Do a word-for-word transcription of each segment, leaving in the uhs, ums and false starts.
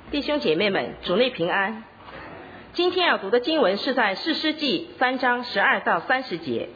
弟兄姐妹们，主内平安。今天要读的经文是在士师记三章十二到三十节。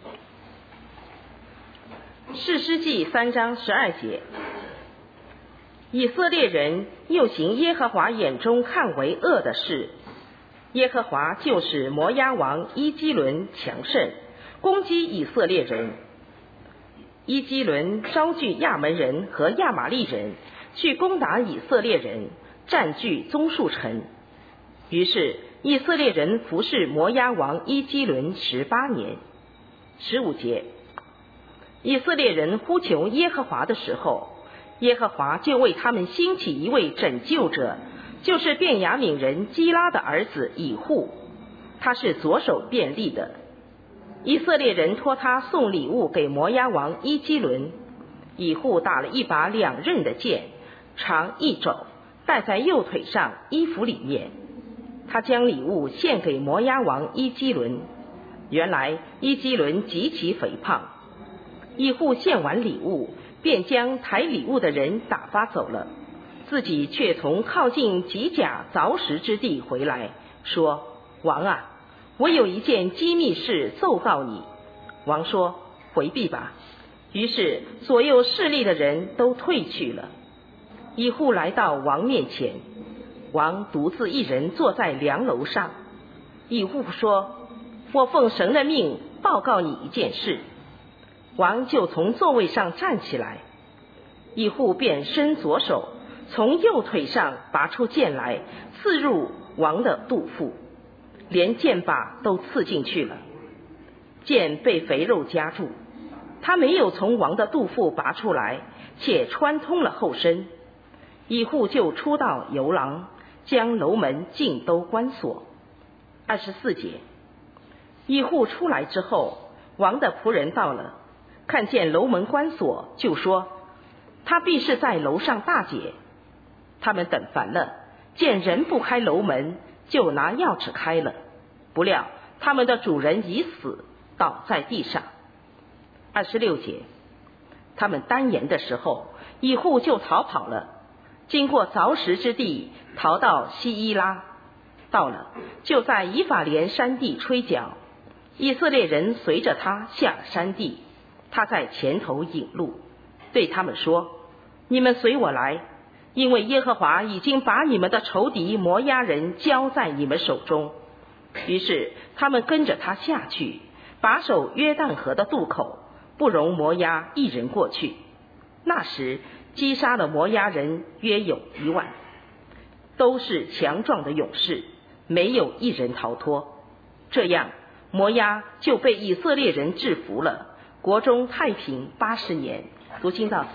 士师记三章十二节，以色列人又行耶和华眼中看为恶的事，耶和华就使摩押王伊基伦强盛，攻击以色列人。伊基伦招聚亚门人和亚玛利人去攻打以色列人，占据棕树城。于是以色列人服侍摩押王伊基伦十八年。十五节，以色列人呼求耶和华的时候，耶和华就为他们兴起一位拯救者，就是便雅悯人基拉的儿子以户，他是左手便利的。以色列人托他送礼物给摩押王伊基伦，以户打了一把两刃的剑，长一肘，戴在右腿上衣服里面。他将礼物献给摩押王伊基伦。原来伊基伦极其肥胖，以户献完礼物，便将抬礼物的人打发走了，自己却从靠近吉甲凿石之地回来，说：王啊，我有一件机密事奏告你。王说：回避吧。于是左右势力的人都退去了。以户来到王面前，王独自一人坐在梁楼上。以户说：我奉神的命报告你一件事。王就从座位上站起来，以户便伸左手，从右腿上拔出剑来，刺入王的肚腹，连剑把都刺进去了。剑被肥肉夹住，他没有从王的肚腹拔出来，且穿通了后身。以户就出到游廊，将楼门尽都关锁。二十四节，以户出来之后，王的仆人到了，看见楼门关锁，就说：他必是在楼上大姐。他们等烦了，见人不开楼门，就拿钥匙开了，不料他们的主人已死，倒在地上。二十六节，他们单言的时候，以户就逃跑了，经过凿石之地，逃到西伊拉。到了，就在以法莲山地吹角，以色列人随着他下了山地，他在前头引路，对他们说：你们随我来，因为耶和华已经把你们的仇敌摩押人交在你们手中。于是他们跟着他下去，把守约旦河的渡口，不容摩押一人过去。那时击杀了摩押人约有一万，都是强壮的勇士，没有一人逃脱。这样摩押就被以色列人制服了，国中太平八十年。读经到此。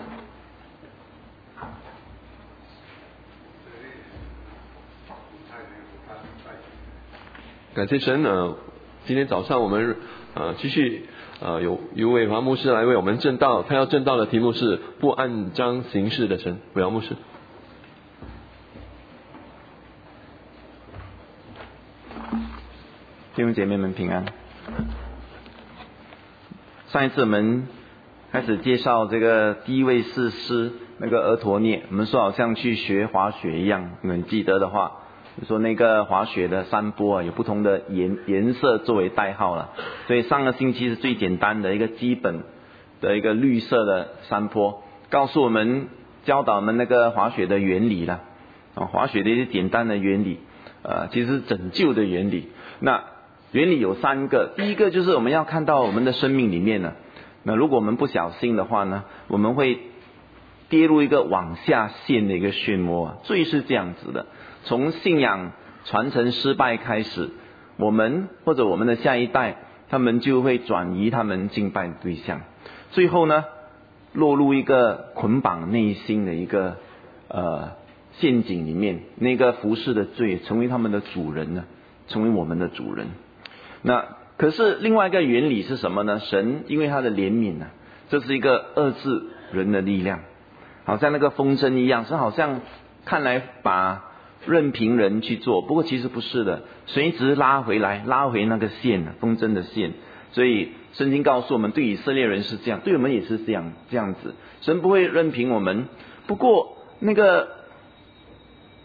感谢神呢，今天早上我们呃继续呃有一位王牧师来为我们证道，他要证道的题目是不按章行事的神。王牧师。 弟兄姐妹们平安。上一次我们开始介绍这个第一位士师那个俄陀涅，我们说好像去学滑雪一样，你们记得的话，就说那个滑雪的山坡啊，有不同的颜颜色作为代号了。所以上个星期是最简单的一个基本的一个绿色的山坡，告诉我们教导我们那个滑雪的原理了啊，滑雪的一些简单的原理，呃，其实是拯救的原理。那原理有三个，第一个就是我们要看到我们的生命里面呢，那如果我们不小心的话呢，我们会跌入一个往下陷的一个漩涡啊。罪是这样子的，从信仰传承失败开始，我们或者我们的下一代，他们就会转移他们敬拜的对象，最后呢，落入一个捆绑内心的一个呃陷阱里面，那个服侍的罪成为他们的主人呢，成为我们的主人。那可是另外一个原理是什么呢？神因为他的怜悯呢、啊，这是一个遏制人的力量，好像那个风筝一样，是好像看来把任凭人去做，不过其实不是的，神一直拉回来，拉回那个线，风筝的线。所以圣经告诉我们，对以色列人是这样，对我们也是这样这样子。神不会任凭我们，不过那个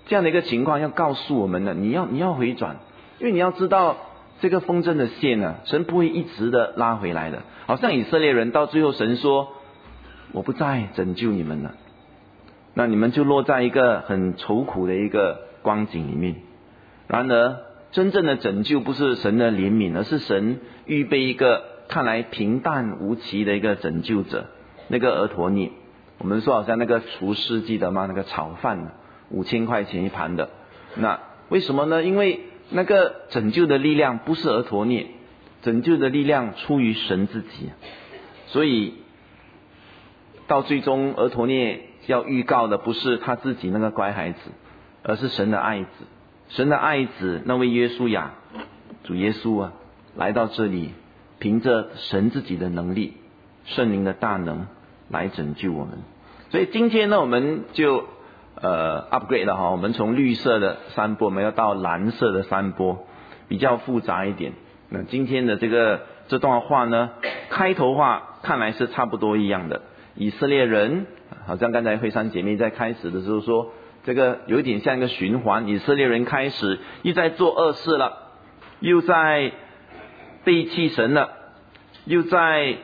这样的一个情况要告诉我们呢，你要你要回转，因为你要知道这个风筝的线呢，神不会一直的拉回来的。好像以色列人到最后神说我不再拯救你们了，那你们就落在一个很愁苦的一个光景里面。然而真正的拯救不是神的怜悯，而是神预备一个看来平淡无奇的一个拯救者，那个俄陀聶。我们说好像那个厨师记得吗？那个炒饭五千块钱一盘的，那为什么呢？因为那个拯救的力量不是俄陀聶，拯救的力量出于神自己。所以到最终俄陀聶要预告的不是他自己那个乖孩子，而是神的爱子。神的爱子那位约书亚，主耶稣啊，来到这里，凭着神自己的能力，圣灵的大能来拯救我们。所以今天呢，我们就呃 upgrade 了哈，我们从绿色的山坡我们要到蓝色的山坡，比较复杂一点。那今天的这个这段话呢，开头话看来是差不多一样的。以色列人好像刚才慧珊姐妹在开始的时候说，这个有一点像一个循环，以色列人开始又在做恶事了，又在背弃神了，又在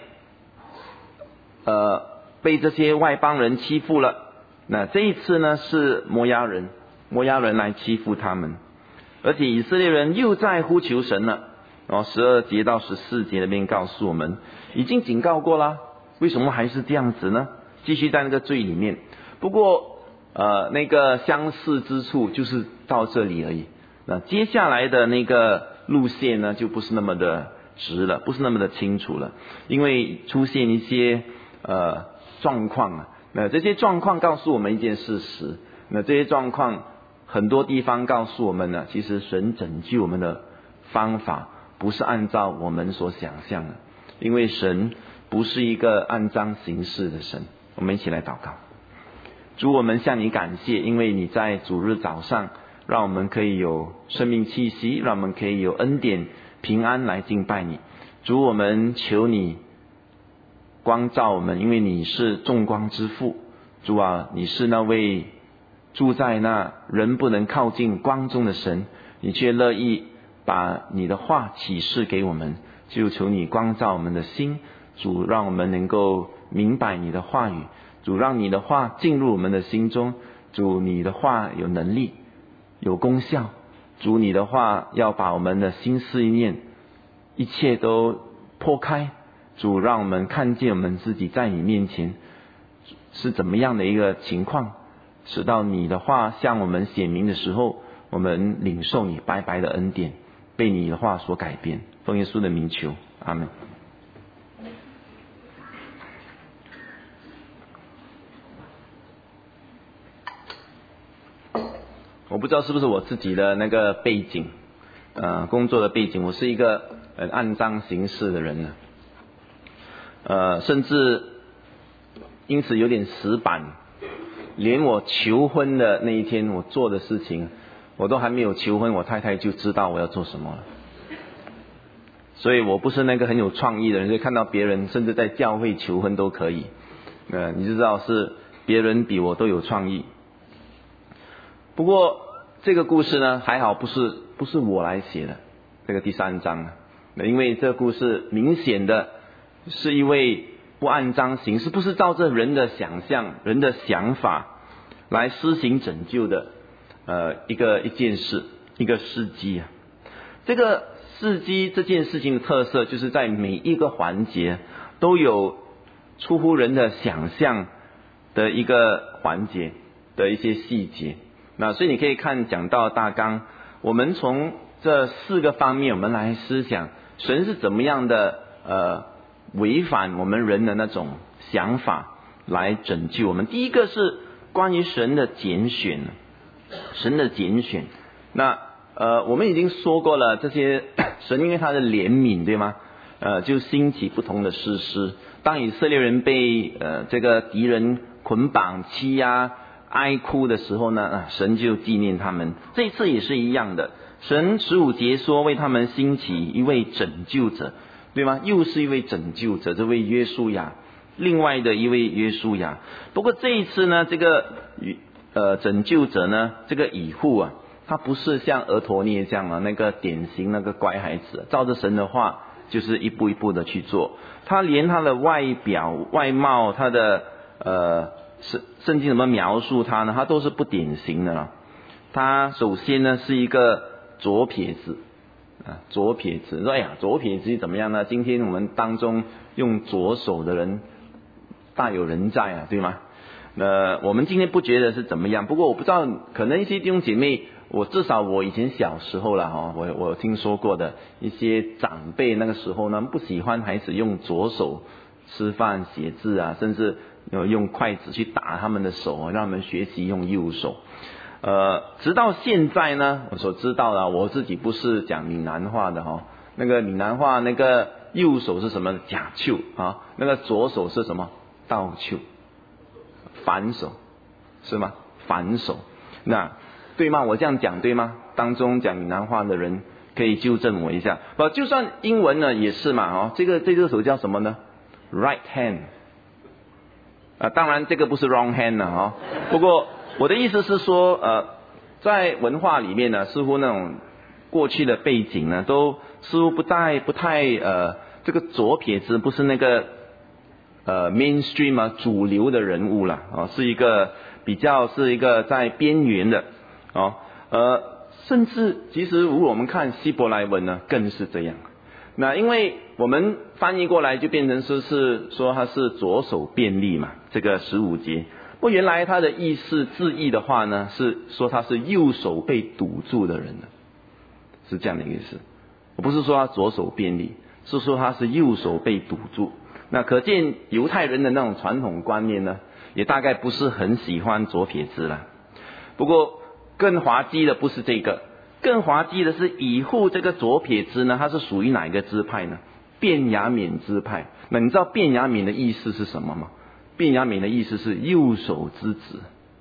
呃被这些外邦人欺负了。那这一次呢，是摩押人，摩押人来欺负他们，而且以色列人又在呼求神了。然后十二节到十四节那边告诉我们，已经警告过了，为什么还是这样子呢？继续在那个罪里面。不过呃，那个相似之处就是到这里而已。那接下来的那个路线呢，就不是那么的直了，不是那么的清楚了，因为出现一些呃状况啊。那这些状况告诉我们一件事实，那这些状况很多地方告诉我们呢，其实神拯救我们的方法不是按照我们所想象的，因为神不是一个按章行事的神。我们一起来祷告。主，我们向你感谢，因为你在主日早上让我们可以有生命气息，让我们可以有恩典平安来敬拜你。主，我们求你光照我们，因为你是众光之父。主啊，你是那位住在那人不能靠近光中的神，你却乐意把你的话启示给我们，就求你光照我们的心。主，让我们能够明白你的话语。主，让你的话进入我们的心中。主，你的话有能力有功效。主，你的话要把我们的心思意念一切都破开。主，让我们看见我们自己在你面前是怎么样的一个情况，使到你的话向我们显明的时候，我们领受你白白的恩典，被你的话所改变。奉耶稣的名求，阿们。我不知道是不是我自己的那个背景，呃，工作的背景，我是一个很按章行事的人呢，呃，甚至因此有点死板，连我求婚的那一天我做的事情，我都还没有求婚，我太太就知道我要做什么了。所以我不是那个很有创意的人，所以看到别人甚至在教会求婚都可以，呃，你就知道是别人比我都有创意。不过这个故事呢，还好不是不是我来写的，这个第三章，因为这个故事明显的是一位不按章行事，不是照着人的想象、人的想法来施行拯救的呃一个一件事，一个事迹啊。这个事迹这件事情的特色，就是在每一个环节都有出乎人的想象的一个环节的一些细节。那所以你可以看讲到大纲，我们从这四个方面我们来思想神是怎么样的呃违反我们人的那种想法来拯救我们。第一个是关于神的拣选，神的拣选。那呃我们已经说过了，这些神因为他的怜悯，对吗？呃就兴起不同的士师。当以色列人被呃这个敌人捆绑欺压哀哭的时候呢，神就纪念他们。这一次也是一样的，神十五节说为他们兴起一位拯救者，对吗？又是一位拯救者，这位约书亚，另外的一位约书亚。不过这一次呢，这个呃拯救者呢，这个以户啊，他不是像俄陀聶这样啊，那个典型那个乖孩子，照着神的话就是一步一步的去做。他连他的外表外貌，他的呃圣圣经怎么描述他呢？他都是不典型的了。他首先呢是一个左撇子啊，左撇子。说哎呀，左撇子怎么样呢？今天我们当中用左手的人大有人在啊，对吗？呃，我们今天不觉得是怎么样，不过我不知道，可能一些弟兄姐妹，我至少我以前小时候了哈，我我听说过的一些长辈那个时候呢，不喜欢孩子用左手吃饭写字啊，甚至用筷子去打他们的手，让他们学习用右手。呃，直到现在呢，我所知道的，我自己不是讲闽南话的哈，那个闽南话那个右手是什么？假手啊，那个左手是什么？倒手。反手是吗？反手，那对吗？我这样讲对吗？当中讲闽南话的人可以纠正我一下。不，就算英文呢也是嘛，哦，这个这个手叫什么呢 ？Right hand。啊，当然这个不是 wrong hand 呢，哦。不过我的意思是说，呃，在文化里面呢，似乎那种过去的背景呢，都似乎不太不太呃，这个左撇子不是那个。呃 mainstream 啊，主流的人物啦，哦，是一个比较是一个在边缘的，哦，呃，甚至其实如果我们看希伯来文呢，更是这样。那因为我们翻译过来就变成说是说他是左手便利嘛，这个十五节。不过原来他的意思字义的话呢，是说他是右手被堵住的人呢，是这样的意思。我不是说他左手便利，是说他是右手被堵住。那可见犹太人的那种传统观念呢，也大概不是很喜欢左撇子了。不过更滑稽的不是这个，更滑稽的是以户这个左撇子呢，他是属于哪一个支派呢？便雅悯支派。那你知道便雅悯的意思是什么吗？便雅悯的意思是右手之子。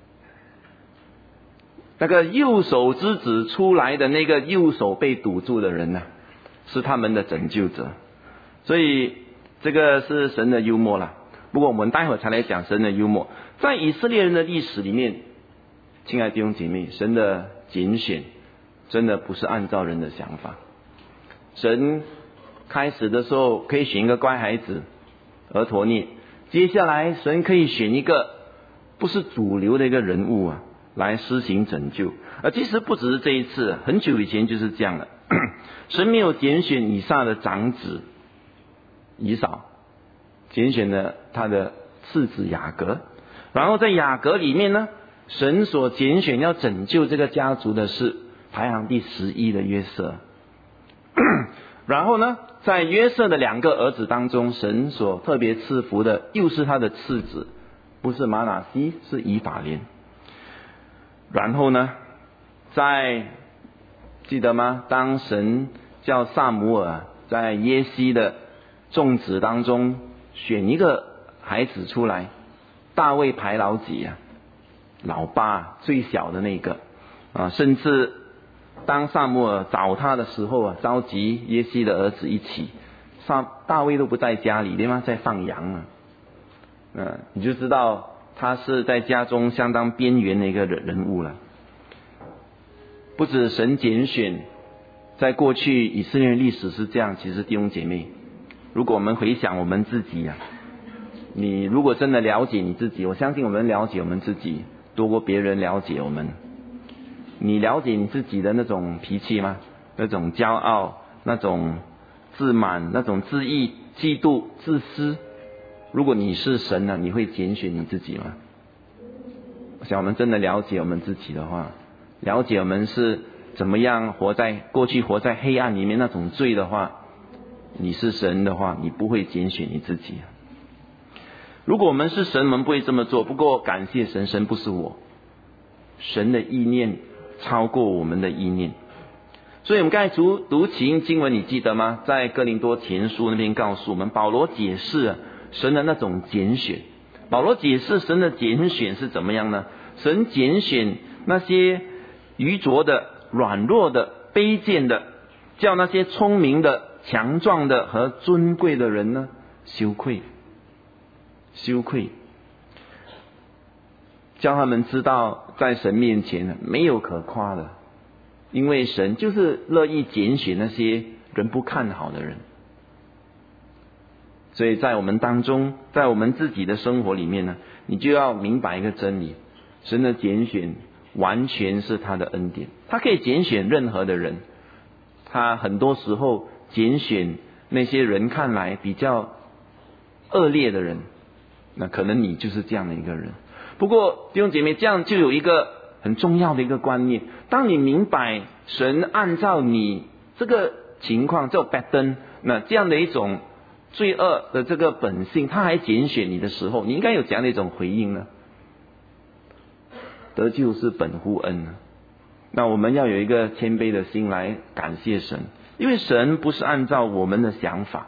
那个右手之子出来的那个右手被堵住的人呢，是他们的拯救者。所以这个是神的幽默啦。不过我们待会才来讲神的幽默。在以色列人的历史里面，亲爱的弟兄姐妹，神的拣选真的不是按照人的想法。神开始的时候可以选一个乖孩子俄陀聶，接下来神可以选一个不是主流的一个人物啊，来施行拯救。而其实不只是这一次，很久以前就是这样的。神没有拣选以撒的长子以扫，拣选了他的次子雅各。然后在雅各里面呢，神所拣选要拯救这个家族的是排行第十一的约瑟。然后呢，在约瑟的两个儿子当中，神所特别赐福的又是他的次子，不是玛拿西，是以法莲。然后呢，在记得吗？当神叫撒母耳在耶西的众子当中选一个孩子出来，大卫排老几啊？老八，最小的那个啊。甚至当撒母耳找他的时候啊，召集耶西的儿子一起，撒大卫都不在家里，对吗？在放羊啊。嗯，你就知道他是在家中相当边缘的一个人物了。不止神拣选，在过去以色列历史是这样。其实弟兄姐妹，如果我们回想我们自己啊，你如果真的了解你自己，我相信我们了解我们自己多过别人了解我们。你了解你自己的那种脾气吗？那种骄傲，那种自满，那种自义、嫉妒、自私。如果你是神呢、啊，你会拣选你自己吗？我想我们真的了解我们自己的话，了解我们是怎么样活在过去活在黑暗里面那种罪的话，你是神的话，你不会拣选你自己。如果我们是神，我们不会这么做。不过感谢神，神不是我，神的意念超过我们的意念。所以我们刚才读读起因经文，你记得吗？在哥林多前书那边告诉我们，保罗解释、啊、神的那种拣选。保罗解释神的拣选是怎么样呢？神拣选那些愚拙的、软弱的、卑贱的，叫那些聪明的、强壮的和尊贵的人呢羞愧。羞愧。 叫他们知道在神面前没有可夸的，因为神就是乐意拣选那些人不看好的人。所以在我们当中，在我们自己的生活里面呢，你就要明白一个真理，神的拣选完全是他的恩典，他可以拣选任何的人，他很多时候拣选那些人看来比较恶劣的人，那可能你就是这样的一个人。不过弟兄姐妹，这样就有一个很重要的一个观念，当你明白神按照你这个情况叫拜登，那这样的一种罪恶的这个本性，他还拣选你的时候，你应该有怎样的一种回应呢？得救是本乎恩呢。那我们要有一个谦卑的心来感谢神，因为神不是按照我们的想法，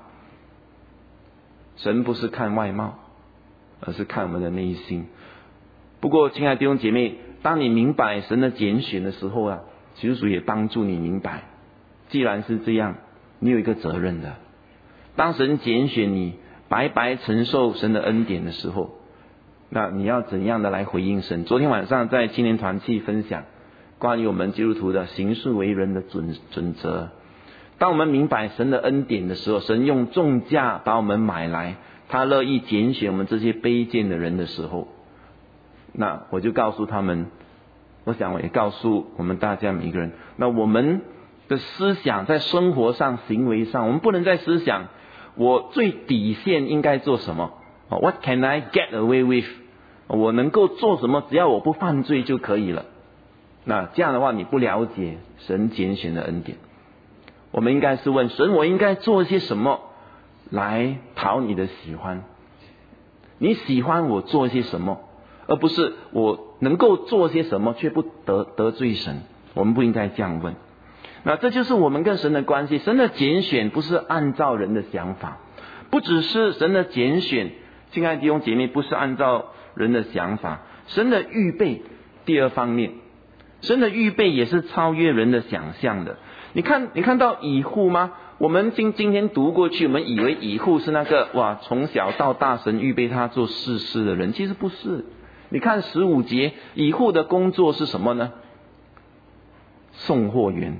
神不是看外貌，而是看我们的内心。不过亲爱的弟兄姐妹，当你明白神的拣选的时候啊，基督徒也帮助你明白，既然是这样，你有一个责任的。当神拣选你白白承受神的恩典的时候，那你要怎样的来回应神？昨天晚上在青年团契分享关于我们基督徒的行事为人的准准则。当我们明白神的恩典的时候，神用重价把我们买来，他乐意拣选我们这些卑贱的人的时候，那我就告诉他们，我想我也告诉我们大家每一个人，那我们的思想在生活上行为上，我们不能再思想我最底线应该做什么， What can I get away with， 我能够做什么，只要我不犯罪就可以了。那这样的话你不了解神拣选的恩典。我们应该是问神，我应该做些什么来讨你的喜欢，你喜欢我做些什么，而不是我能够做些什么却不得得罪神。我们不应该这样问。那这就是我们跟神的关系。神的拣选不是按照人的想法，不只是神的拣选，亲爱的弟兄姐妹，不是按照人的想法，神的预备，第二方面，神的预备也是超越人的想象的。你看你看到以户吗？我们今今天读过去，我们以为以户是那个哇从小到大神预备他做事事的人，其实不是。你看十五节，以户的工作是什么呢？送货员，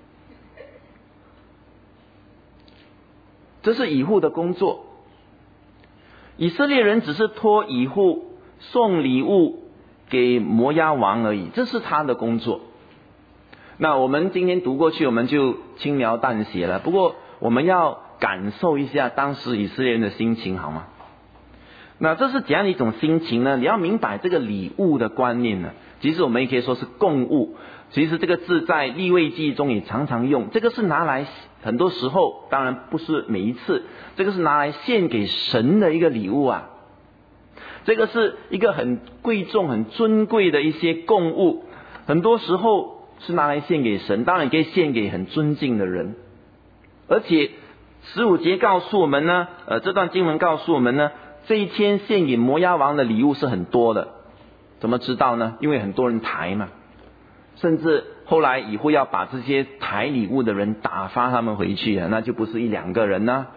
这是以户的工作。以色列人只是托以户送礼物给摩押王而已，这是他的工作。那我们今天读过去，我们就轻描淡写了。不过我们要感受一下当时以色列人的心情，好吗？那这是怎样的一种心情呢？你要明白这个礼物的观念呢，其实我们也可以说是供物。其实这个字在利未记中也常常用，这个是拿来很多时候，当然不是每一次，这个是拿来献给神的一个礼物啊。这个是一个很贵重很尊贵的一些供物，很多时候是拿来献给神，当然也可以献给很尊敬的人。而且十五节告诉我们呢，呃，这段经文告诉我们呢，这一天献给摩押王的礼物是很多的。怎么知道呢？因为很多人抬嘛，甚至后来以后要把这些抬礼物的人打发他们回去啊，那就不是一两个人呢。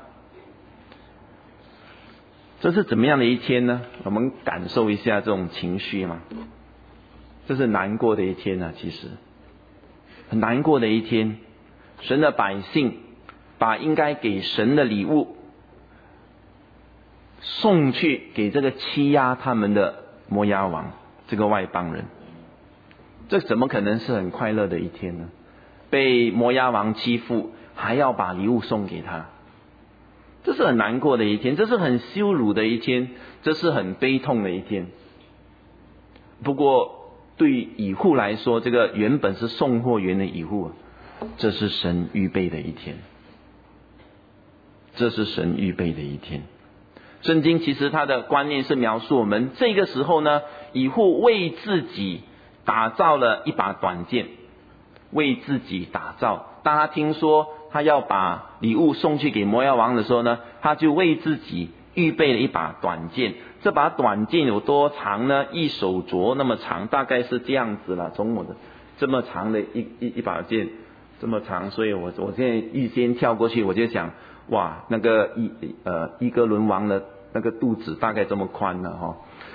这是怎么样的一天呢？我们感受一下这种情绪嘛。这是难过的一天啊，其实很难过的一天。神的百姓把应该给神的礼物送去给这个欺压他们的摩押王，这个外邦人。这怎么可能是很快乐的一天呢？被摩押王欺负，还要把礼物送给他，这是很难过的一天，这是很羞辱的一天，这是很悲痛的一天。不过对以户来说，这个原本是送货员的以户，这是神预备的一天，这是神预备的一天。圣经其实它的观念是描述我们这个时候呢，以户为自己打造了一把短剑，为自己打造。当他听说他要把礼物送去给摩押王的时候呢，他就为自己预备了一把短剑。这把短剑有多长呢？一手镯那么长，大概是这样子了，从我的这么长的一一一把剑这么长，所以我我现在预先跳过去，我就想，哇，那个伊呃伊格伦王的那个肚子大概这么宽了哈。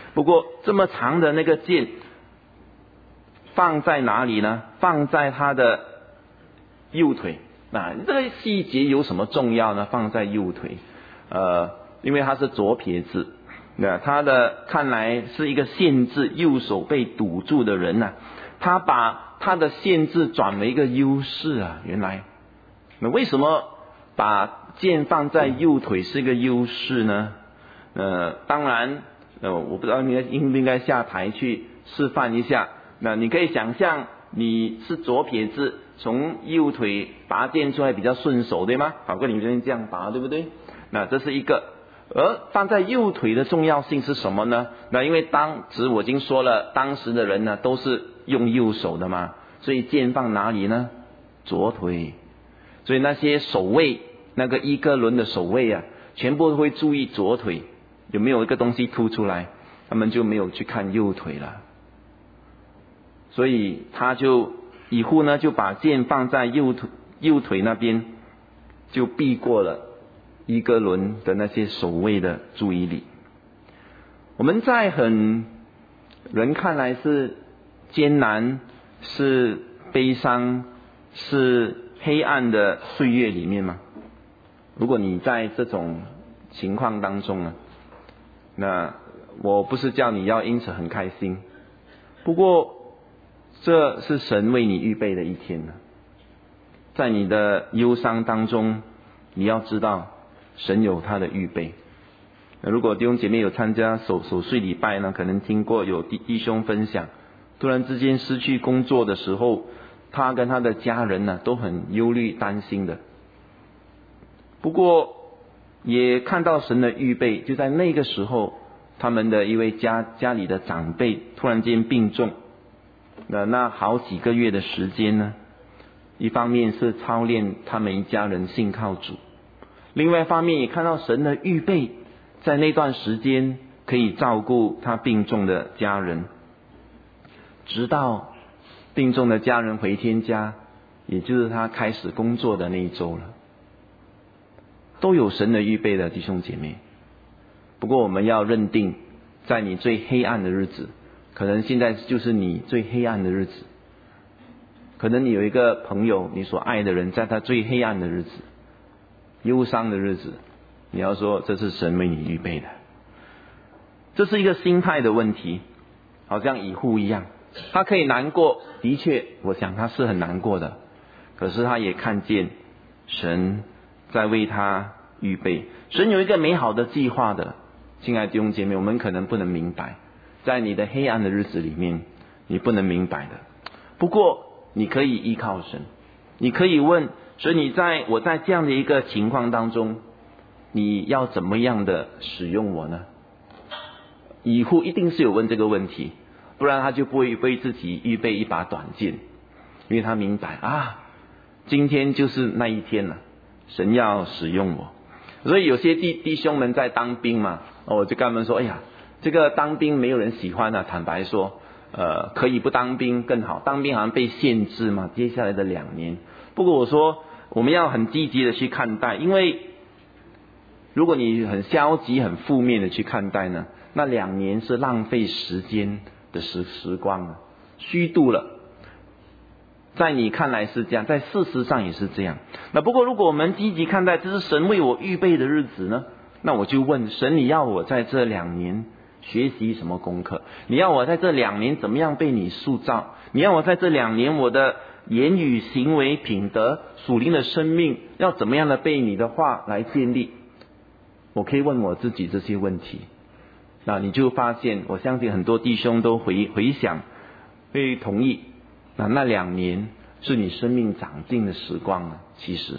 不过这么长的那个剑放在哪里呢？放在他的右腿。那这个细节有什么重要呢？放在右腿，呃，因为他是左撇子，那他的看来是一个限制，右手被堵住的人啊，他把他的限制转为一个优势啊。原来，那为什么把剑放在右腿是一个优势呢？呃，当然，呃，我不知道你应不应该下台去示范一下。那你可以想象你是左撇子，从右腿拔剑出来比较顺手，对吗？反过来你这样拔，对不对？那这是一个。而放在右腿的重要性是什么呢？那因为当时我已经说了，当时的人呢都是用右手的嘛，所以剑放哪里呢？左腿。所以那些守卫，那个伊戈伦的守卫啊，全部都会注意左腿有没有一个东西凸出来，他们就没有去看右腿了。所以他就以后呢就把剑放在右腿右腿那边，就避过了伊戈伦的那些守卫的注意力。我们在很人看来是艰难、是悲伤、是黑暗的岁月里面嘛，如果你在这种情况当中呢，那我不是叫你要因此很开心，不过这是神为你预备的一天呢。在你的忧伤当中，你要知道神有他的预备。如果弟兄姐妹有参加守守岁礼拜呢，可能听过有弟弟兄分享，突然之间失去工作的时候，他跟他的家人呢都很忧虑担心的。不过也看到神的预备，就在那个时候，他们的一位家家里的长辈突然间病重。那那好几个月的时间呢，一方面是操练他们一家人信靠主，另外一方面也看到神的预备，在那段时间可以照顾他病重的家人，直到病重的家人回天家，也就是他开始工作的那一周了，都有神的预备的弟兄姐妹。不过我们要认定，在你最黑暗的日子，可能现在就是你最黑暗的日子，可能你有一个朋友，你所爱的人，在他最黑暗的日子、忧伤的日子，你要说这是神为你预备的。这是一个心态的问题，好像以户一样，他可以难过，的确我想他是很难过的，可是他也看见神在为他预备，神有一个美好的计划的。亲爱的弟兄姐妹，我们可能不能明白，在你的黑暗的日子里面你不能明白的，不过你可以依靠神，你可以问，所以你在我在这样的一个情况当中，你要怎么样的使用我呢？以后一定是有问这个问题，不然他就不会为自己预备一把短剑，因为他明白啊，今天就是那一天了，神要使用我。所以有些弟弟兄们在当兵嘛，我就跟他们说，哎呀，这个当兵没有人喜欢啊，坦白说呃，可以不当兵更好，当兵好像被限制嘛，接下来的两年。不过我说我们要很积极的去看待，因为如果你很消极很负面的去看待呢，那两年是浪费时间的时时光啊，虚度了。在你看来是这样，在事实上也是这样。那不过如果我们积极看待，这是神为我预备的日子呢，那我就问神，你要我在这两年学习什么功课？你要我在这两年怎么样被你塑造？你要我在这两年我的言语行为品德属灵的生命要怎么样的被你的话来建立？我可以问我自己这些问题。那你就发现，我相信很多弟兄都回回想会同意，那那两年是你生命长进的时光啊。其实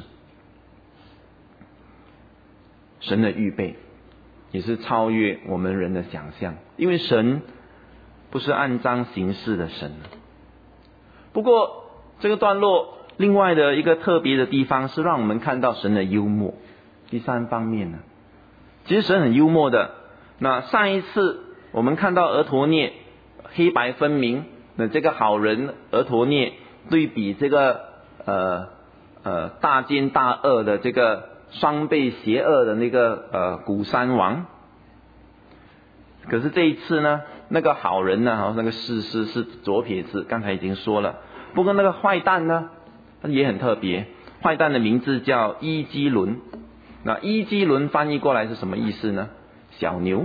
神的预备也是超越我们人的想象，因为神不是按章行事的神。不过这个段落另外的一个特别的地方是让我们看到神的幽默。第三方面呢，其实神很幽默的。那上一次我们看到俄陀聶黑白分明，那这个好人俄陀聶对比这个呃呃大奸大恶的这个双倍邪恶的那个呃古山王， 可是这一次呢，那个好人呢，那个士师是左撇子，刚才已经说了。不过那个坏蛋呢，也很特别，坏蛋的名字叫伊基伦。那伊基伦翻译过来是什么意思呢？小牛。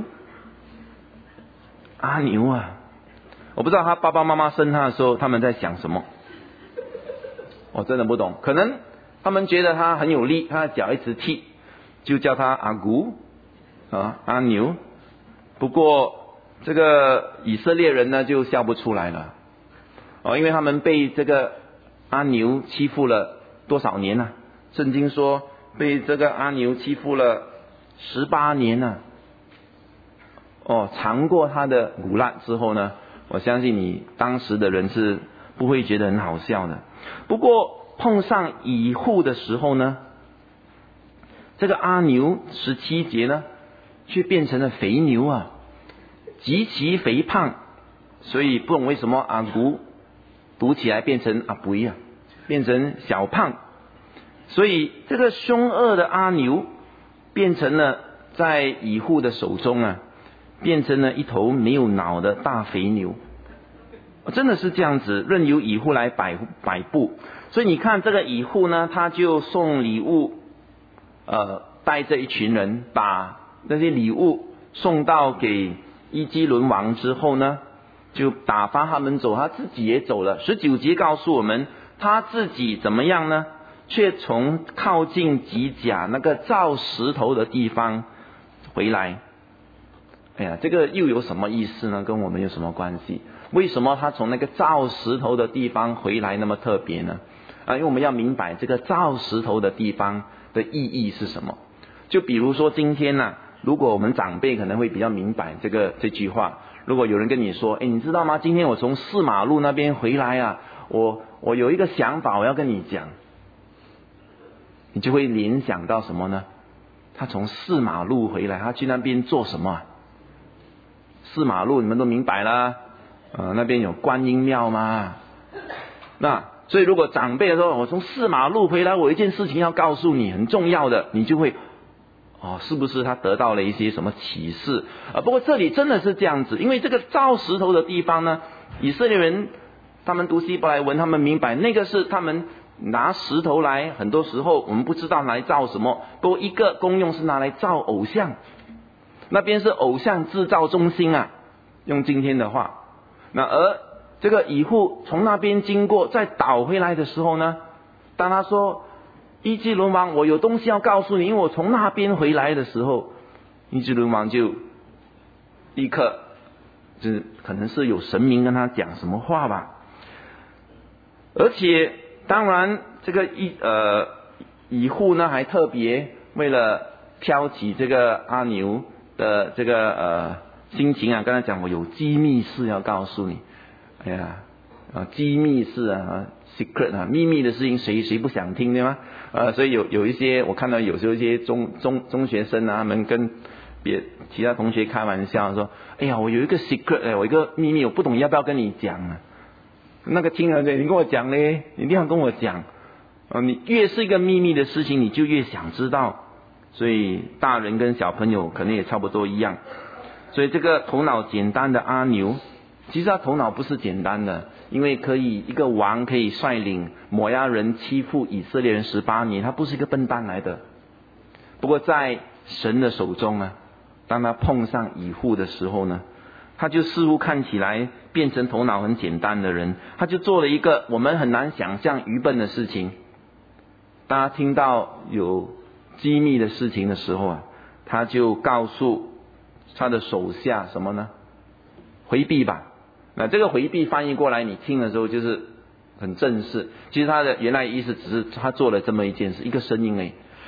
阿牛啊，我不知道他爸爸妈妈生他的时候他们在想什么，我真的不懂。可能他们觉得他很有力，他的脚一直踢，就叫他阿古啊阿牛。不过这个以色列人呢就笑不出来了哦，因为他们被这个阿牛欺负了多少年呢、啊？圣经说被这个阿牛欺负了十八年呢、啊。哦，尝过他的苦辣之后呢，我相信你当时的人是不会觉得很好笑的。不过碰上以户的时候呢，这个阿牛十七节呢，却变成了肥牛啊，极其肥胖，所以不懂为什么阿古读起来变成阿布啊，变成小胖，所以这个凶恶的阿牛变成了在以户的手中啊。变成了一头没有脑的大肥牛，真的是这样子，任由以户来摆摆布。所以你看这个以户呢，他就送礼物，呃，带着一群人把那些礼物送到给伊基伦王之后呢，就打发他们走，他自己也走了。十九节告诉我们，他自己怎么样呢？却从靠近吉甲那个造石头的地方回来。哎呀，这个又有什么意思呢？跟我们有什么关系？为什么他从那个造石头的地方回来那么特别呢？啊，因为我们要明白这个造石头的地方的意义是什么。就比如说今天呢、啊，如果我们长辈可能会比较明白这个这句话。如果有人跟你说，哎，你知道吗？今天我从四马路那边回来啊，我我有一个想法，我要跟你讲，你就会联想到什么呢？他从四马路回来，他去那边做什么、啊？四马路你们都明白啦，呃，那边有观音庙嘛。那所以如果长辈说我从四马路回来，我有一件事情要告诉你，很重要的，你就会哦，是不是他得到了一些什么启示啊？不过这里真的是这样子，因为这个造石头的地方呢，以色列人他们读希伯来文，他们明白那个是他们拿石头来，很多时候我们不知道拿来造什么，不过一个功用是拿来造偶像。那边是偶像制造中心啊，用今天的话。那而这个以户从那边经过，再倒回来的时候呢，当他说伊基伦王，我有东西要告诉你，因为我从那边回来的时候，伊基伦王就立刻就是可能是有神明跟他讲什么话吧。而且当然这个以呃以户呢还特别为了挑起这个阿牛的这个呃心情啊，刚才讲我有机密事要告诉你，哎呀啊机密事啊 secret 啊秘密的事情谁谁不想听对吗？呃所以有有一些我看到有时候一些中中中学生啊，他们跟别其他同学开玩笑说，哎呀我有一个 secret 哎，我一个秘密我不懂要不要跟你讲啊？那个听了对，你跟我讲嘞，你一定要跟我讲啊！你越是一个秘密的事情，你就越想知道。所以大人跟小朋友可能也差不多一样。所以这个头脑简单的阿牛，其实他头脑不是简单的，因为可以一个王可以率领摩押人欺负以色列人十八年，他不是一个笨蛋来的。不过在神的手中啊，当他碰上以户的时候呢，他就似乎看起来变成头脑很简单的人，他就做了一个我们很难想象愚笨的事情。当他听到有机密的事情的时候啊，他就告诉他的手下什么呢？回避吧。那这个回避翻译过来，你听的时候就是很正式。其实他的原来意思只是他做了这么一件事，一个声音而已，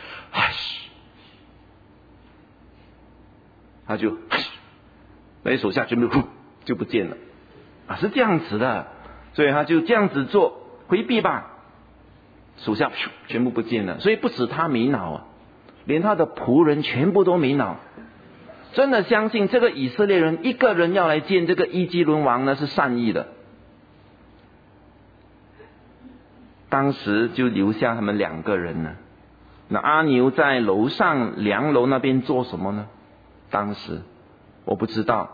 他就那些手下全部呼就不见了啊，是这样子的。所以他就这样子做，回避吧，手下全部不见了。所以不止他没脑啊，连他的仆人全部都没脑。真的相信这个以色列人一个人要来见这个伊基伦王呢是善意的，当时就留下他们两个人了。那阿牛在楼上梁楼那边做什么呢？当时我不知道，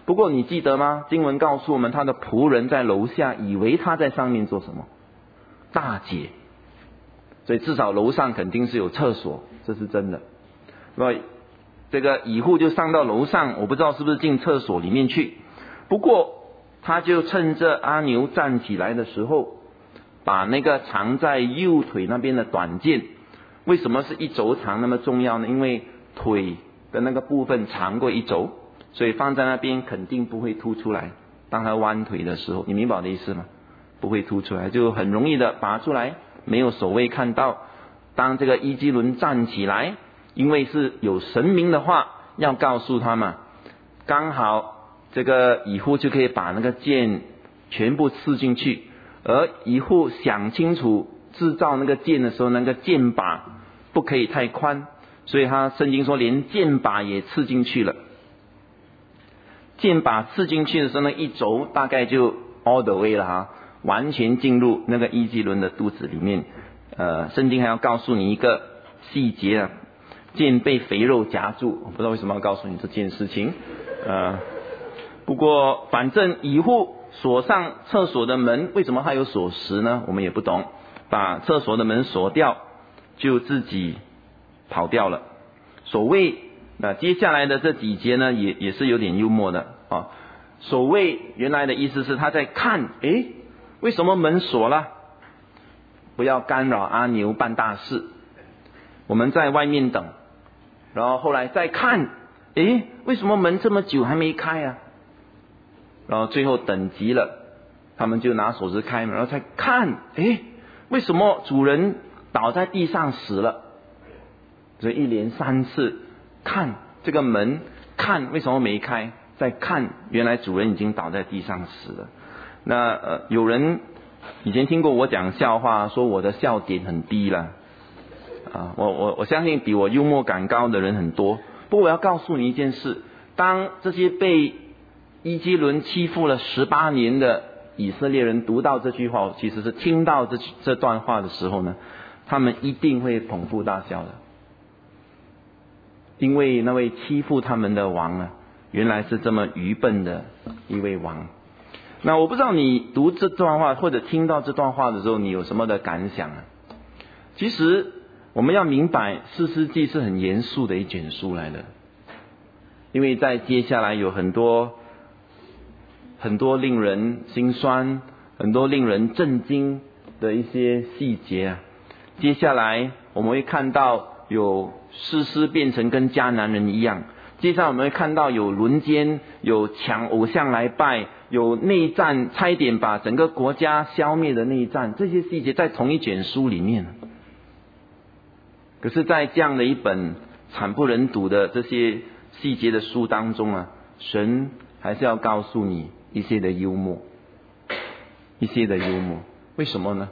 不过你记得吗？经文告诉我们，他的仆人在楼下，以为他在上面做什么？大解。所以至少楼上肯定是有厕所，这是真的。那这个以户就上到楼上，我不知道是不是进厕所里面去。不过他就趁着阿牛站起来的时候，把那个藏在右腿那边的短剑，为什么是一轴长那么重要呢？因为腿的那个部分长过一轴，所以放在那边肯定不会凸出来。当他弯腿的时候，你明白我的意思吗？不会凸出来，就很容易的拔出来，没有守卫看到。当这个伊基伦站起来，因为是有神明的话要告诉他嘛，刚好这个以户就可以把那个剑全部刺进去。而以户想清楚制造那个剑的时候，那个剑把不可以太宽，所以他圣经说连剑把也刺进去了。剑把刺进去的时候呢，一轴大概就 all the way 了哈，完全进入那个伊基伦的肚子里面。呃，圣经还要告诉你一个细节啊，剑被肥肉夹住，我不知道为什么要告诉你这件事情。呃，不过反正以户锁上厕所的门，为什么还有锁匙呢？我们也不懂。把厕所的门锁掉，就自己跑掉了。守卫，那接下来的这几节呢，也也是有点幽默的啊。守卫原来的意思是他在看，诶，为什么门锁了？不要干扰阿牛办大事。我们在外面等，然后后来再看，诶，为什么门这么久还没开啊？然后最后等急了，他们就拿锁匙开门，然后再看，诶，为什么主人倒在地上死了？所以一连三次看这个门，看为什么没开，再看原来主人已经倒在地上死了。那呃，有人以前听过我讲笑话，说我的笑点很低了啊，我我我相信比我幽默感高的人很多。不过我要告诉你一件事，当这些被伊基伦欺负了十八年的以色列人读到这句话，其实是听到这这段话的时候呢，他们一定会捧腹大笑的。因为那位欺负他们的王啊，原来是这么愚笨的一位王。那我不知道你读这段话或者听到这段话的时候，你有什么的感想啊？其实我们要明白，士师记是很严肃的一卷书来的，因为在接下来有很多很多令人心酸、很多令人震惊的一些细节啊。接下来我们会看到有士师变成跟迦南人一样，接下来我们会看到有轮奸，有抢偶像来拜，有内战，差一点把整个国家消灭的内战，这些细节在同一卷书里面。可是在这样的一本惨不忍睹的这些细节的书当中啊，神还是要告诉你一些的幽默，一些的幽默。为什么呢？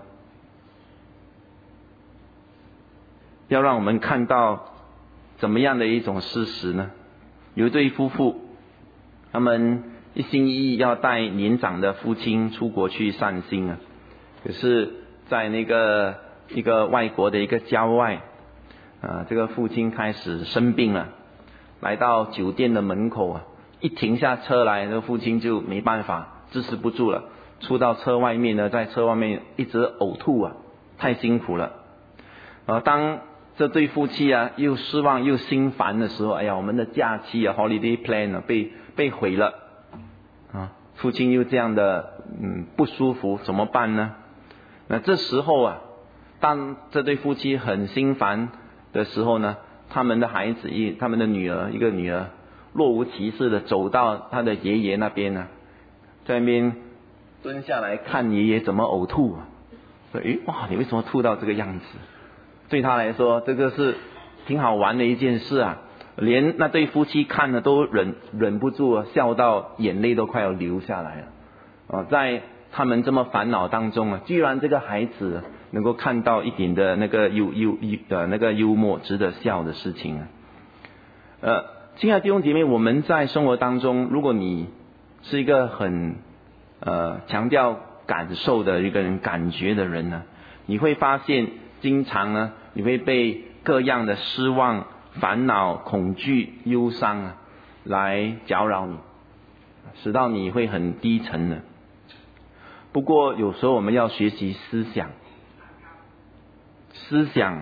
要让我们看到怎么样的一种事实呢？有一对夫妇，他们一心一意要带年长的父亲出国去散心啊，可是在那个一个外国的一个郊外啊，这个父亲开始生病了，来到酒店的门口啊，一停下车来，这个父亲就没办法，支持不住了，出到车外面呢，在车外面一直呕吐啊，太辛苦了。呃，当这对夫妻啊又失望又心烦的时候，哎呀，我们的假期啊 holiday plan 啊被被毁了啊，父亲又这样的嗯不舒服，怎么办呢？那这时候啊，当这对夫妻很心烦的时候呢，他们的孩子一他们的女儿一个女儿若无其事的走到他的爷爷那边呢，在那边蹲下来看爷爷怎么呕吐啊，说诶哇，你为什么吐到这个样子？对他来说，这个是挺好玩的一件事啊，连那对夫妻看了都忍忍不住笑到眼泪都快要流下来了啊！在他们这么烦恼当中啊，居然这个孩子能够看到一点的那个幽幽的那个幽默值得笑的事情啊。呃，亲爱的弟兄姐妹，我们在生活当中，如果你是一个很呃强调感受的一个人，感觉的人呢，你会发现经常呢，你会被各样的失望、烦恼、恐惧、忧伤啊来搅扰你。 使到你会很低沉的。不过有时候我们要学习思想，思想，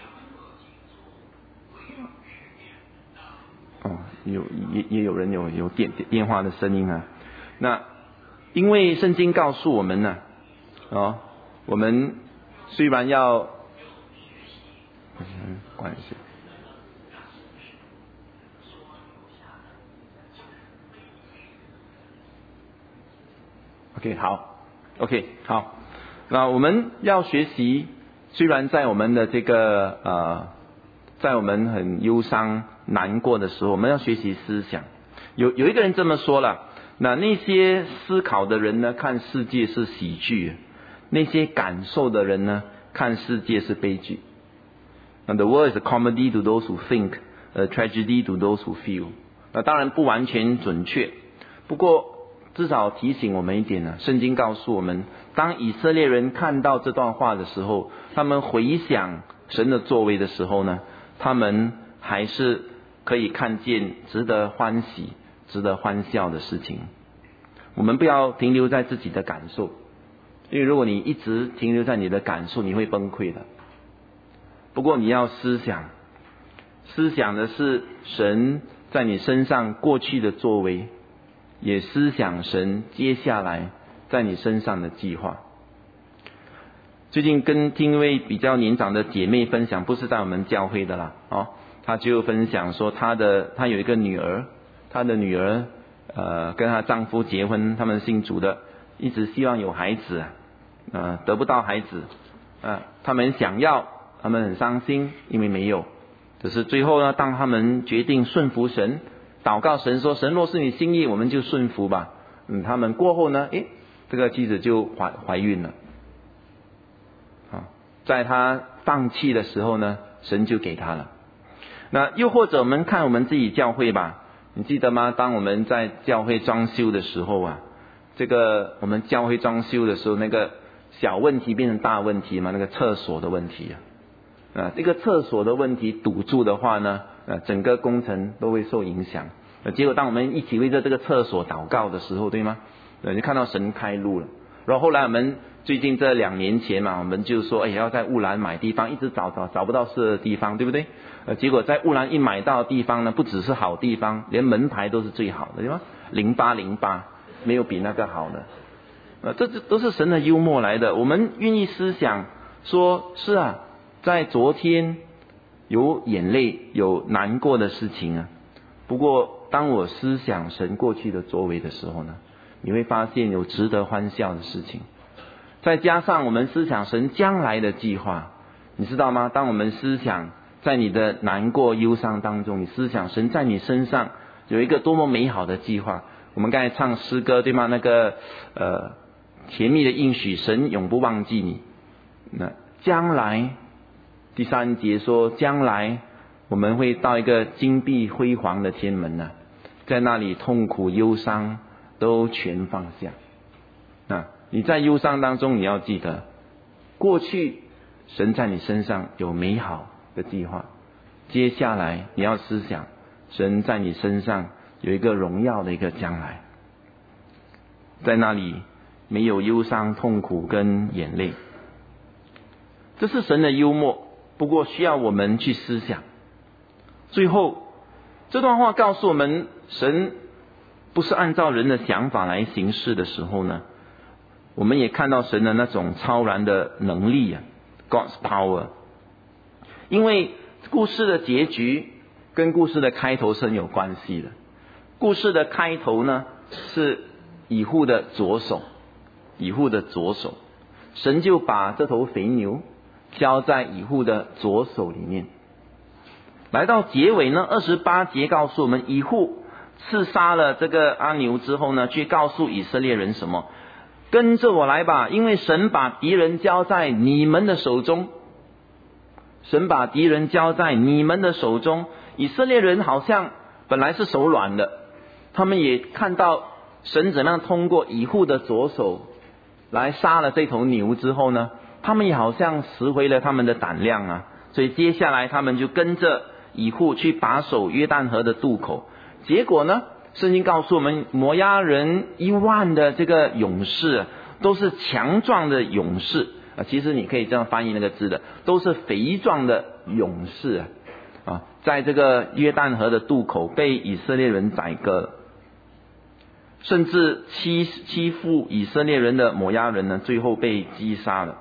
哦，有也也有人有有电电话的声音啊。那因为圣经告诉我们呢、啊，哦，我们虽然要，嗯，关系。OK， 好 ，OK， 好。那我们要学习，虽然在我们的这个呃，在我们很忧伤、难过的时候，我们要学习思想。有有一个人这么说了，那那些思考的人呢，看世界是喜剧；那些感受的人呢，看世界是悲剧。那 the world is a comedy to those who think, a tragedy to those who feel。那当然不完全准确，不过至少提醒我们一点呢，圣经告诉我们，当以色列人看到这段话的时候，他们回想神的作为的时候呢，他们还是可以看见值得欢喜、值得欢笑的事情。我们不要停留在自己的感受，因为如果你一直停留在你的感受，你会崩溃的。不过你要思想，思想的是神在你身上过去的作为，也思想神接下来在你身上的计划。最近跟听一位比较年长的姐妹分享，不是在我们教会的啦，哦，她就分享说她的她有一个女儿，她的女儿呃跟她丈夫结婚，他们信主的，一直希望有孩子，呃得不到孩子，呃他们想要，他们很伤心，因为没有。可是最后呢，当他们决定顺服神，祷告神说，神若是你心意，我们就顺服吧。嗯，他们过后呢，诶，这个妻子就怀怀孕了。啊，在他放弃的时候呢，神就给他了。那又或者我们看我们自己教会吧，你记得吗？当我们在教会装修的时候啊，这个我们教会装修的时候，那个小问题变成大问题嘛，那个厕所的问题啊。啊，这个厕所的问题堵住的话呢，呃，整个工程都会受影响。呃，结果当我们一起为着这个厕所祷告的时候，对吗？呃，就看到神开路了。然后后来我们最近这两年前嘛，我们就说，哎，要在乌兰买地方，一直找找找不到适合的地方，对不对？呃，结果在乌兰一买到地方呢，不只是好地方，连门牌都是最好的，对吗？零八零八，没有比那个好的。呃，这这都是神的幽默来的。我们愿意思想说，是啊。在昨天有眼泪有难过的事情啊，不过当我思想神过去的作为的时候呢，你会发现有值得欢笑的事情。再加上我们思想神将来的计划，你知道吗？当我们思想在你的难过忧伤当中，你思想神在你身上有一个多么美好的计划。我们刚才唱诗歌对吗？那个呃甜蜜的应许，神永不忘记你。那将来第三节说，将来我们会到一个金碧辉煌的天门呢、啊，在那里痛苦忧伤都全放下。那你在忧伤当中，你要记得，过去神在你身上有美好的计划，接下来你要思想，神在你身上有一个荣耀的一个将来，在那里没有忧伤、痛苦跟眼泪。这是神的幽默。不过需要我们去思想。最后这段话告诉我们，神不是按照人的想法来行事的时候呢，我们也看到神的那种超然的能力啊 ，God's power。因为故事的结局跟故事的开头是很有关系的。故事的开头呢是以户的左手，以户的左手，神就把这头肥牛交在以户的左手里面。来到结尾呢，二十八节告诉我们，以户刺杀了这个阿牛之后呢，去告诉以色列人什么？跟着我来吧，因为神把敌人交在你们的手中。神把敌人交在你们的手中。以色列人好像本来是手软的，他们也看到神怎样通过以户的左手来杀了这头牛之后呢，他们也好像拾回了他们的胆量啊，所以接下来他们就跟着以户去把守约旦河的渡口。结果呢， 圣经告诉我们，摩押人一万的这个勇士都是强壮的勇士啊，其实你可以这样翻译那个字的，都是肥壮的勇士啊，在这个约旦河的渡口被以色列人宰割了，甚至欺欺负以色列人的摩押人呢，最后被击杀了，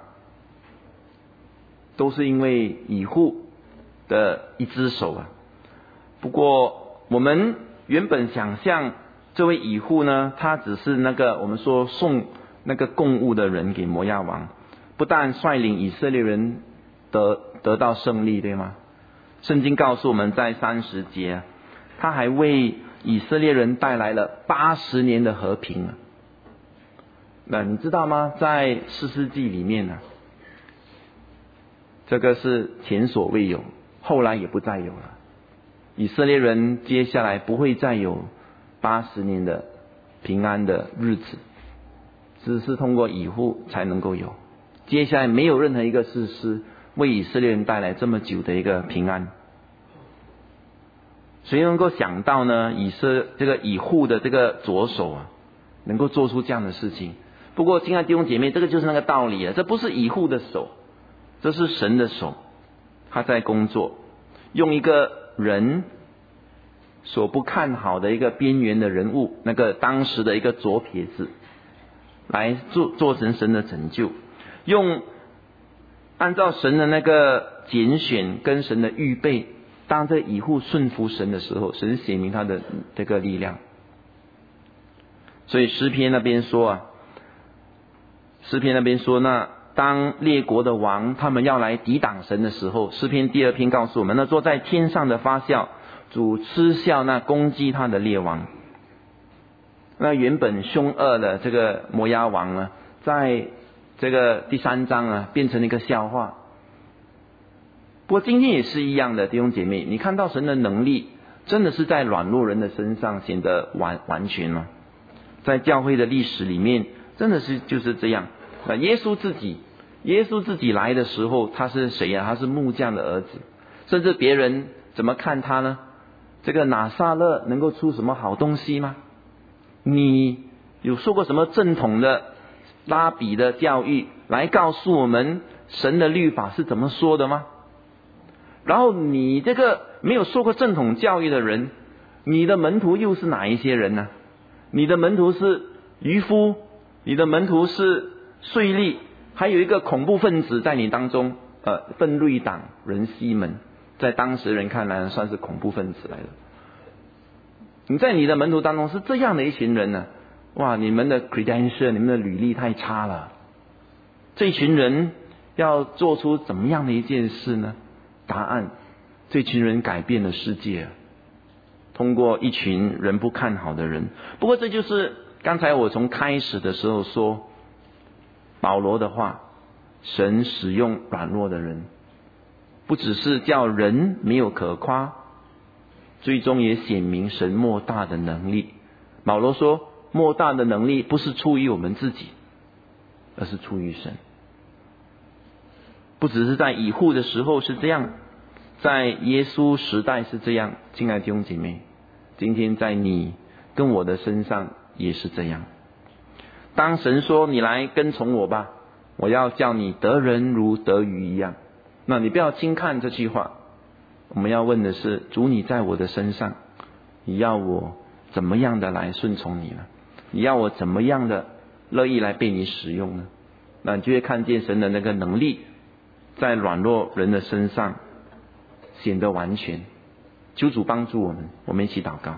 都是因为以户的一只手啊。不过我们原本想象这位以户呢，他只是那个我们说送那个供物的人给摩押王，不但率领以色列人得得到胜利，对吗？圣经告诉我们在三十节，他还为以色列人带来了八十年的和平啊。那你知道吗？在士师记里面呢，这个是前所未有，后来也不再有了。以色列人接下来不会再有八十年的平安的日子，只是通过以户才能够有。接下来没有任何一个士师为以色列人带来这么久的一个平安。谁能够想到呢？以色这个以户的这个左手啊，能够做出这样的事情。不过，亲爱的弟兄姐妹，这个就是那个道理了。这不是以户的手，这是神的手，他在工作，用一个人所不看好的一个边缘的人物，那个当时的一个左撇子，来做做成神的拯救，用按照神的那个拣选跟神的预备，当这以户顺服神的时候，神显明他的这个力量。所以诗篇那边说啊，诗篇那边说，那当列国的王他们要来抵挡神的时候，诗篇第二篇告诉我们，那坐在天上的发笑，主嗤笑那攻击他的列王。那原本凶恶的这个摩押王呢，在这个第三章啊，变成了一个笑话。不过今天也是一样的，弟兄姐妹，你看到神的能力真的是在软弱人的身上显得完完全吗？在教会的历史里面，真的是就是这样。那耶稣自己，耶稣自己来的时候，他是谁呀、啊？他是木匠的儿子，甚至别人怎么看他呢？这个拿撒勒能够出什么好东西吗？你有受过什么正统的拉比的教育来告诉我们神的律法是怎么说的吗？然后你这个没有受过正统教育的人，你的门徒又是哪一些人呢？你的门徒是渔夫，你的门徒是税吏，还有一个恐怖分子在你当中，呃，奋锐党人西门，在当时人看来算是恐怖分子来的。你在你的门徒当中是这样的一群人呢、啊，哇，你们的 credential， 你们的履历太差了。这群人要做出怎么样的一件事呢？答案，这群人改变了世界，通过一群人不看好的人。不过这就是刚才我从开始的时候说保罗的话，神使用软弱的人，不只是叫人没有可夸，最终也显明神莫大的能力。保罗说，莫大的能力不是出于我们自己，而是出于神。不只是在以户的时候是这样，在耶稣时代是这样。亲爱的弟兄姐妹，今天在你跟我的身上也是这样。当神说你来跟从我吧，我要叫你得人如得鱼一样，那你不要轻看这句话。我们要问的是，主你在我的身上，你要我怎么样的来顺从你呢？你要我怎么样的乐意来被你使用呢？那你就会看见神的那个能力在软弱人的身上显得完全。求主帮助我们，我们一起祷告。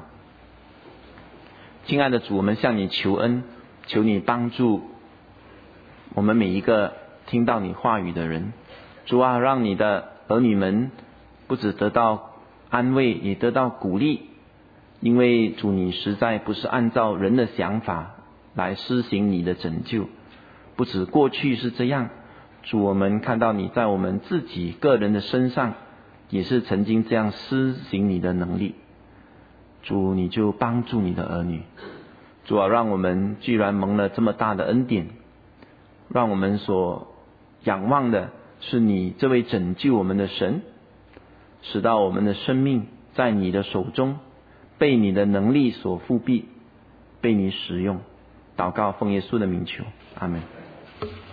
亲爱的主，我们向你求恩，求你帮助我们每一个听到你话语的人。主啊，让你的儿女们不只得到安慰，也得到鼓励。因为主你实在不是按照人的想法来施行你的拯救，不止过去是这样，主我们看到你在我们自己个人的身上也是曾经这样施行你的能力。主你就帮助你的儿女，主啊，让我们居然蒙了这么大的恩典，让我们所仰望的是你这位拯救我们的神，使到我们的生命在你的手中， 被你的能力所复辟，被你使用。祷告奉耶稣的名求，阿们。